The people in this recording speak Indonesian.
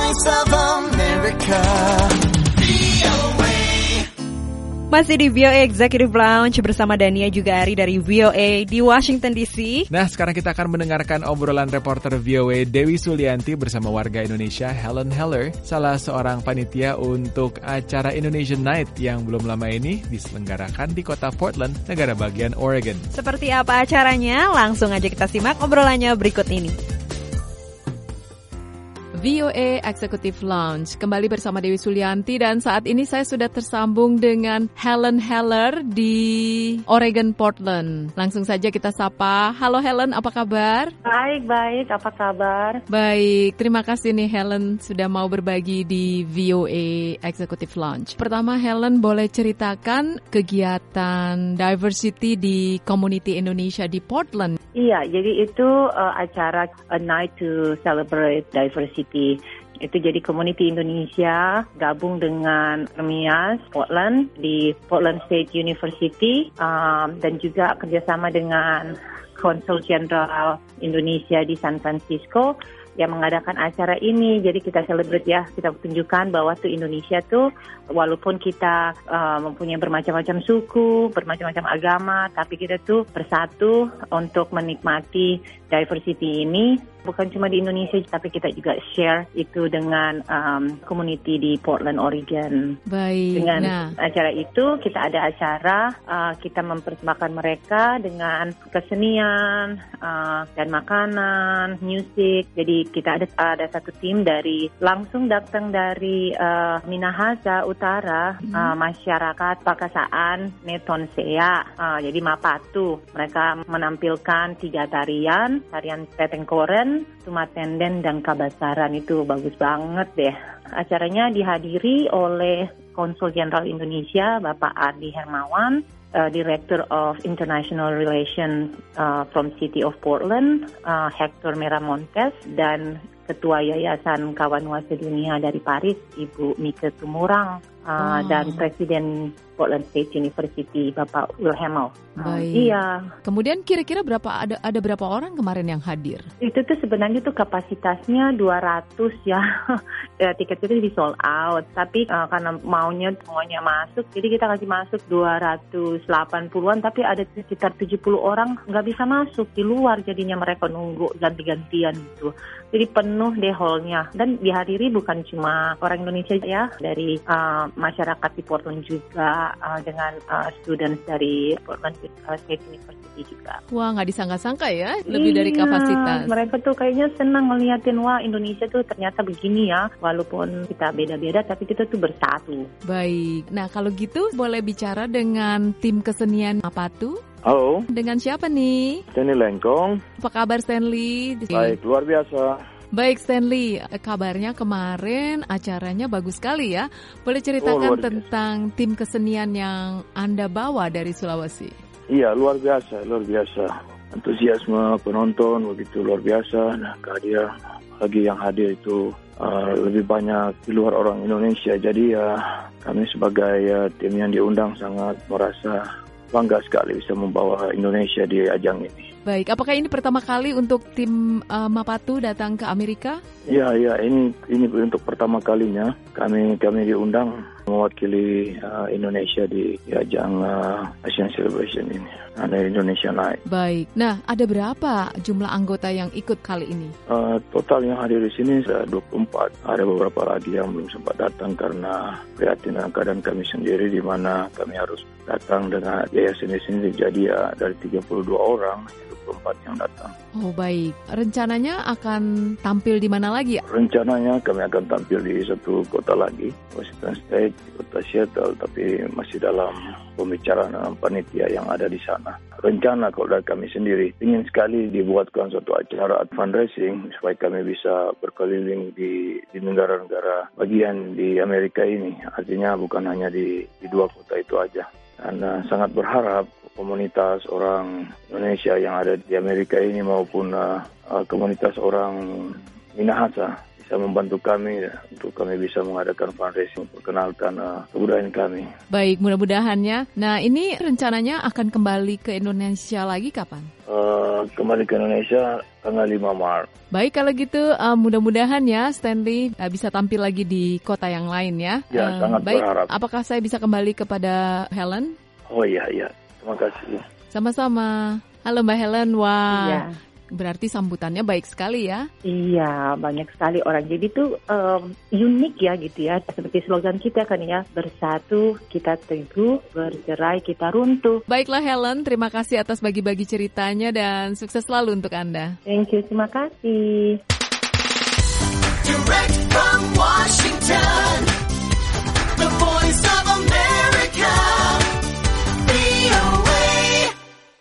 Voice of America. Masih di VOA Executive Lounge bersama Dania juga Ari dari VOA di Washington DC. Nah, sekarang kita akan mendengarkan obrolan reporter VOA Dewi Sulianti bersama warga Indonesia Helen Heller, salah seorang panitia untuk acara Indonesian Night yang belum lama ini diselenggarakan di kota Portland, negara bagian Oregon. Seperti apa acaranya? Langsung aja kita simak obrolannya berikut ini. VOA Executive Lounge kembali bersama Dewi Sulianti dan saat ini saya sudah tersambung dengan Helen Heller di Oregon Portland. Langsung saja kita sapa. Halo Helen, apa kabar? Baik, apa kabar? Baik, terima kasih nih Helen sudah mau berbagi di VOA Executive Lounge. Pertama Helen boleh ceritakan kegiatan diversity di community Indonesia di Portland? Iya, jadi itu acara A Night to Celebrate Diversity. Itu jadi community Indonesia gabung dengan MIAS Portland di Portland State University dan juga kerjasama dengan Konsul Jenderal Indonesia di San Francisco yang mengadakan acara ini. Jadi kita celebrate ya, kita tunjukkan bahwa tuh Indonesia tuh walaupun kita mempunyai bermacam-macam suku, bermacam-macam agama, tapi kita tuh bersatu untuk menikmati diversity ini. Bukan cuma di Indonesia, tapi kita juga share itu dengan community di Portland, Oregon. Baik. Dengan acara itu, kita ada acara, kita mempersembahkan mereka dengan kesenian dan makanan, musik. Jadi kita ada satu tim langsung datang dari Minahasa Utara, masyarakat Pakasaan Netonsea, jadi Mapatu. Mereka menampilkan 3 tarian Petengkoren, Tumatenden, dan Kabasaran. Itu bagus banget deh. Acaranya dihadiri oleh Konsul Jenderal Indonesia, Bapak Ardi Hermawan, Director of International Relations from City of Portland, Hector Miramontes, dan Ketua Yayasan Kawanua Sedunia dari Paris, Ibu Mika Tumurang, dan Presiden Portland State University, Bapak Wilhelm. Iya. Kemudian kira-kira ada berapa orang kemarin yang hadir? Itu tuh sebenarnya tuh kapasitasnya 200 ya. Tiket itu di sold out. Tapi karena maunya semuanya masuk, jadi kita kasih masuk 280-an, tapi ada sekitar 70 orang nggak bisa masuk di luar, jadinya mereka nunggu ganti-gantian gitu. Jadi penuh deh hall-nya. Dan dihadiri bukan cuma orang Indonesia ya, dari masyarakat di Portland juga, dengan students dari Portland State University juga. Wah, nggak disangka-sangka ya, lebih dari kapasitas. Mereka tuh kayaknya senang ngeliatin, wah Indonesia tuh ternyata begini ya, walaupun kita beda-beda tapi kita tuh bersatu. Baik, nah kalau gitu boleh bicara dengan tim kesenian apa tuh? Halo. Dengan siapa nih? Stanley Lengkong. Apa kabar Stanley? Baik, luar biasa. Baik Stanley, kabarnya kemarin acaranya bagus sekali ya. Boleh ceritakan tentang tim kesenian yang Anda bawa dari Sulawesi? Iya, luar biasa. Antusiasme penonton begitu luar biasa. Nah, kehadiran lagi yang hadir itu lebih banyak di luar orang Indonesia. Jadi ya kami sebagai tim yang diundang sangat merasa bangga sekali bisa membawa Indonesia di ajang ini. Baik, apakah ini pertama kali untuk tim Mapatu datang ke Amerika? Ya, ini untuk pertama kalinya kami diundang mewakili Indonesia di ajang Asian Celebration ini, ada Indonesia Night. Baik, nah ada berapa jumlah anggota yang ikut kali ini? Total yang hadir di sini 24. Ada beberapa lagi yang belum sempat datang karena prihatin dengan keadaan kami sendiri, di mana kami harus datang dengan yayasan di sini. Jadi ya dari 32 orang 24 yang datang. Oh baik, rencananya akan tampil di mana lagi? Rencananya kami akan tampil di satu kota lagi, Washington State, kota Seattle, tapi masih dalam pembicaraan dengan panitia yang ada di sana. Rencana kalau dari kami sendiri ingin sekali dibuatkan suatu acara fundraising supaya kami bisa berkeliling di negara-negara bagian di Amerika ini. Artinya bukan hanya di 2 kota itu aja. Dan sangat berharap komunitas orang Indonesia yang ada di Amerika ini maupun komunitas orang Minahasa bisa membantu kami untuk kami bisa mengadakan fundraising, memperkenalkan kebudayaan kami. Baik, mudah-mudahannya. Nah, ini rencananya akan kembali ke Indonesia lagi kapan? kembali ke Indonesia tanggal 5 Maret. Baik, kalau gitu mudah-mudahan ya Stanley bisa tampil lagi di kota yang lain ya. Ya, sangat baik. berharap. Apakah saya bisa kembali kepada Helen? Oh iya. Terima kasih. Sama-sama. Halo Mbak Helen, wah. Iya. Berarti sambutannya baik sekali ya. Iya, banyak sekali orang. Jadi itu unik ya gitu ya. Seperti slogan kita kan ya, bersatu kita teguh, bercerai kita runtuh. Baiklah Helen, terima kasih atas bagi-bagi ceritanya dan sukses selalu untuk Anda. Thank you, terima kasih. Direct from Washington.